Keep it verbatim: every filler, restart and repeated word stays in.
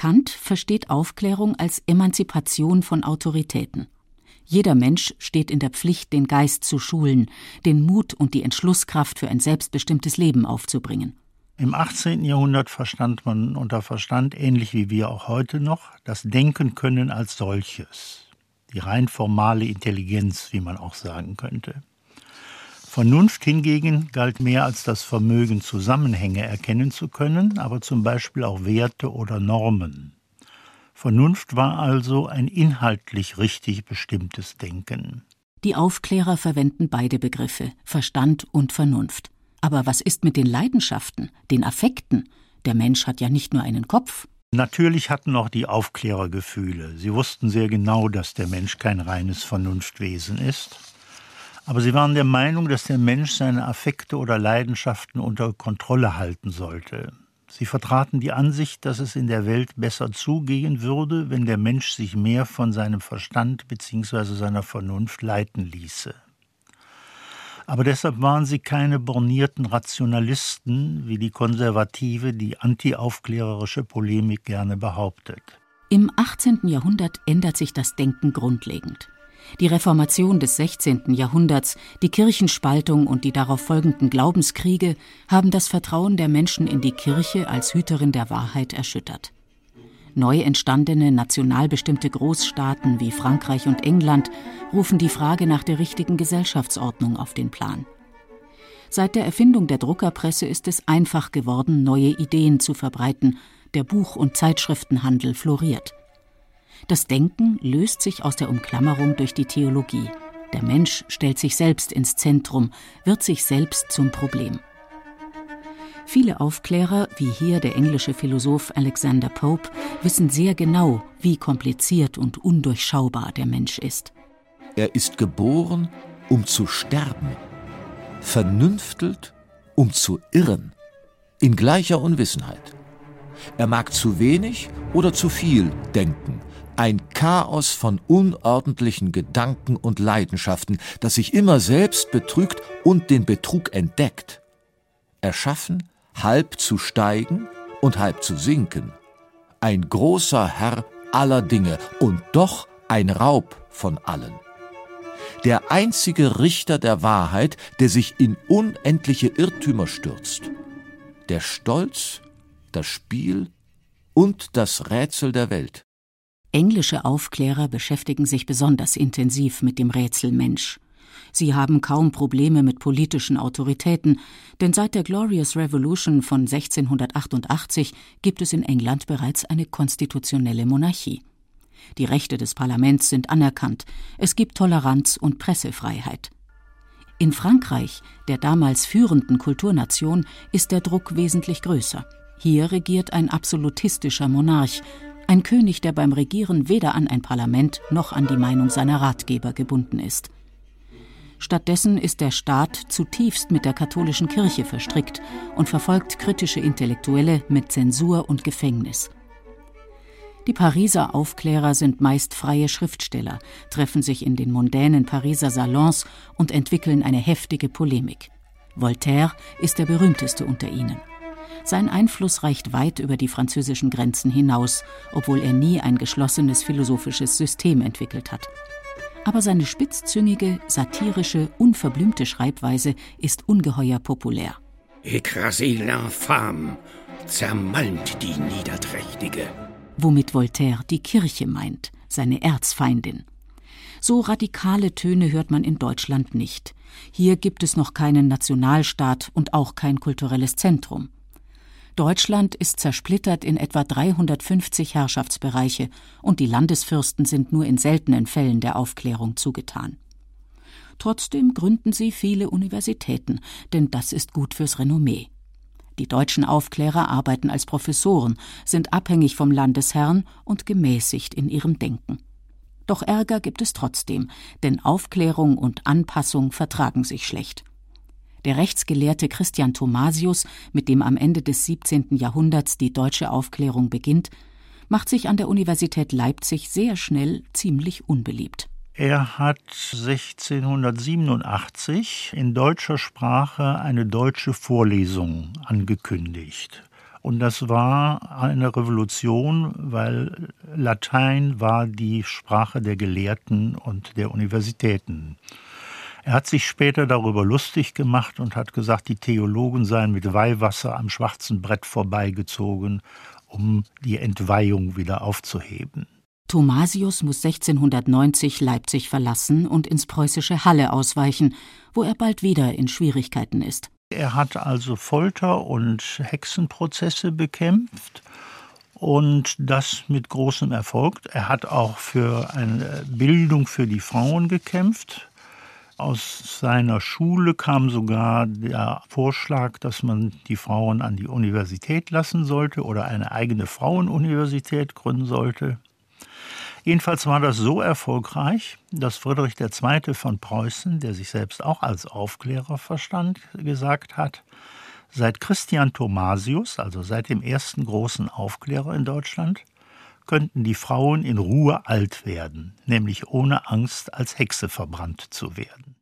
Kant versteht Aufklärung als Emanzipation von Autoritäten. Jeder Mensch steht in der Pflicht, den Geist zu schulen, den Mut und die Entschlusskraft für ein selbstbestimmtes Leben aufzubringen. Im achtzehnten Jahrhundert verstand man unter Verstand, ähnlich wie wir auch heute noch, das Denken können als solches. Die rein formale Intelligenz, wie man auch sagen könnte. Vernunft hingegen galt mehr als das Vermögen, Zusammenhänge erkennen zu können, aber zum Beispiel auch Werte oder Normen. Vernunft war also ein inhaltlich richtig bestimmtes Denken. Die Aufklärer verwenden beide Begriffe, Verstand und Vernunft. Aber was ist mit den Leidenschaften, den Affekten? Der Mensch hat ja nicht nur einen Kopf. Natürlich hatten auch die Aufklärer Gefühle. Sie wussten sehr genau, dass der Mensch kein reines Vernunftwesen ist. Aber sie waren der Meinung, dass der Mensch seine Affekte oder Leidenschaften unter Kontrolle halten sollte. Sie vertraten die Ansicht, dass es in der Welt besser zugehen würde, wenn der Mensch sich mehr von seinem Verstand bzw. seiner Vernunft leiten ließe. Aber deshalb waren sie keine bornierten Rationalisten, wie die konservative, die antiaufklärerische Polemik gerne behauptet. Im achtzehnten Jahrhundert ändert sich das Denken grundlegend. Die Reformation des sechzehnten Jahrhunderts, die Kirchenspaltung und die darauf folgenden Glaubenskriege haben das Vertrauen der Menschen in die Kirche als Hüterin der Wahrheit erschüttert. Neu entstandene, national bestimmte Großstaaten wie Frankreich und England rufen die Frage nach der richtigen Gesellschaftsordnung auf den Plan. Seit der Erfindung der Druckerpresse ist es einfach geworden, neue Ideen zu verbreiten. Der Buch- und Zeitschriftenhandel floriert. Das Denken löst sich aus der Umklammerung durch die Theologie. Der Mensch stellt sich selbst ins Zentrum, wird sich selbst zum Problem. Viele Aufklärer, wie hier der englische Philosoph Alexander Pope, wissen sehr genau, wie kompliziert und undurchschaubar der Mensch ist. Er ist geboren, um zu sterben, vernünftelt, um zu irren, in gleicher Unwissenheit. Er mag zu wenig oder zu viel denken, ein Chaos von unordentlichen Gedanken und Leidenschaften, das sich immer selbst betrügt und den Betrug entdeckt. Erschaffen, halb zu steigen und halb zu sinken. Ein großer Herr aller Dinge und doch ein Raub von allen. Der einzige Richter der Wahrheit, der sich in unendliche Irrtümer stürzt. Der Stolz, das Spiel und das Rätsel der Welt. Englische Aufklärer beschäftigen sich besonders intensiv mit dem Rätsel Mensch. Sie haben kaum Probleme mit politischen Autoritäten, denn seit der Glorious Revolution von sechzehnhundertachtundachtzig gibt es in England bereits eine konstitutionelle Monarchie. Die Rechte des Parlaments sind anerkannt, es gibt Toleranz und Pressefreiheit. In Frankreich, der damals führenden Kulturnation, ist der Druck wesentlich größer. Hier regiert ein absolutistischer Monarch, ein König, der beim Regieren weder an ein Parlament noch an die Meinung seiner Ratgeber gebunden ist. Stattdessen ist der Staat zutiefst mit der katholischen Kirche verstrickt und verfolgt kritische Intellektuelle mit Zensur und Gefängnis. Die Pariser Aufklärer sind meist freie Schriftsteller, treffen sich in den mondänen Pariser Salons und entwickeln eine heftige Polemik. Voltaire ist der berühmteste unter ihnen. Sein Einfluss reicht weit über die französischen Grenzen hinaus, obwohl er nie ein geschlossenes philosophisches System entwickelt hat. Aber seine spitzzüngige, satirische, unverblümte Schreibweise ist ungeheuer populär. Écrasez l'infâme, zermalmt die Niederträchtige. Womit Voltaire die Kirche meint, seine Erzfeindin. So radikale Töne hört man in Deutschland nicht. Hier gibt es noch keinen Nationalstaat und auch kein kulturelles Zentrum. Deutschland ist zersplittert in etwa dreihundertfünfzig Herrschaftsbereiche und die Landesfürsten sind nur in seltenen Fällen der Aufklärung zugetan. Trotzdem gründen sie viele Universitäten, denn das ist gut fürs Renommee. Die deutschen Aufklärer arbeiten als Professoren, sind abhängig vom Landesherrn und gemäßigt in ihrem Denken. Doch Ärger gibt es trotzdem, denn Aufklärung und Anpassung vertragen sich schlecht. Der Rechtsgelehrte Christian Thomasius, mit dem am Ende des siebzehnten Jahrhunderts die deutsche Aufklärung beginnt, macht sich an der Universität Leipzig sehr schnell ziemlich unbeliebt. Er hat sechzehnhundertsiebenundachtzig in deutscher Sprache eine deutsche Vorlesung angekündigt. Und das war eine Revolution, weil Latein war die Sprache der Gelehrten und der Universitäten. Er hat sich später darüber lustig gemacht und hat gesagt, die Theologen seien mit Weihwasser am schwarzen Brett vorbeigezogen, um die Entweihung wieder aufzuheben. Thomasius muss sechzehnhundertneunzig Leipzig verlassen und ins preußische Halle ausweichen, wo er bald wieder in Schwierigkeiten ist. Er hat also Folter- und Hexenprozesse bekämpft und das mit großem Erfolg. Er hat auch für eine Bildung für die Frauen gekämpft. Aus seiner Schule kam sogar der Vorschlag, dass man die Frauen an die Universität lassen sollte oder eine eigene Frauenuniversität gründen sollte. Jedenfalls war das so erfolgreich, dass Friedrich der Zweite von Preußen, der sich selbst auch als Aufklärer verstand, gesagt hat, seit Christian Thomasius, also seit dem ersten großen Aufklärer in Deutschland, könnten die Frauen in Ruhe alt werden, nämlich ohne Angst, als Hexe verbrannt zu werden.